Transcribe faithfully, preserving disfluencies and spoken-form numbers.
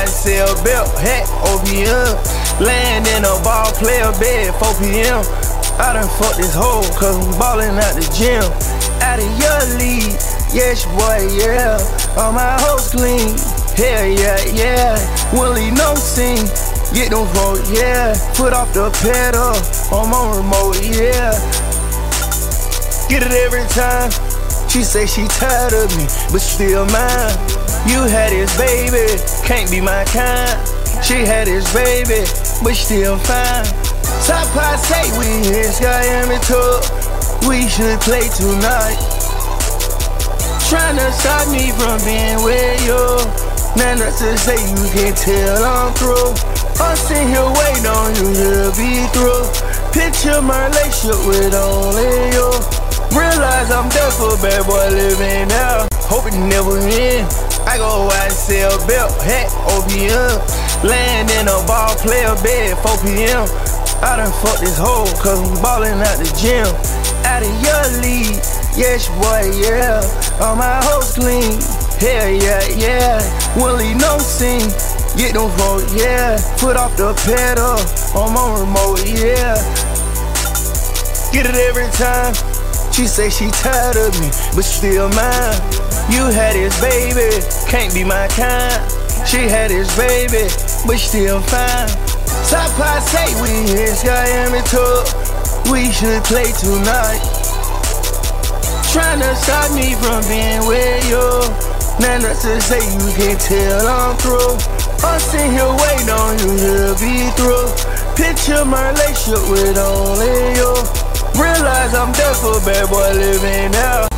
watch, sell belt, hat, O P M. Land in a ball player bed, four p.m. I done fucked this hoe, cause I'm ballin' out the gym. Out of your league, yes boy, yeah. All my hoes clean, hell yeah, yeah. Won't leave no scene, get them vote, yeah. Foot off the pedal, I'm on remote, yeah. Get it every time. She say she tired of me, but still mine. You had this baby, can't be my kind. She had this baby, but still fine. Top I say we in Sky and Tour. We should play tonight. Tryna stop me from being with you. Now that's to say you can tell I'm through. I'm sitting here waiting on you to be through. Picture my relationship with only you. Realize I'm there for a bad boy living now. Hope it never end. I go out and sell belt, hat, O P M. Land in a ball player bed, four p.m. I done fucked this hoe, cause I'm ballin' out the gym. Out of your league, yes boy, yeah. All my hoes clean, hell yeah, yeah. Won't leave no scene, get them vote, yeah. Foot off the pedal, I'm on remote, yeah. Get it every time. She say she tired of me, but still mine. You had this baby, can't be my kind. She had this baby, but still fine. Top I say we in Sky and Tour. We should play tonight. Tryna stop me from being with you. Now that's to say you can tell I'm through. I'm sitting here waiting on you to be through. Picture my relationship with only you. Realize I'm there for a bad boy living now.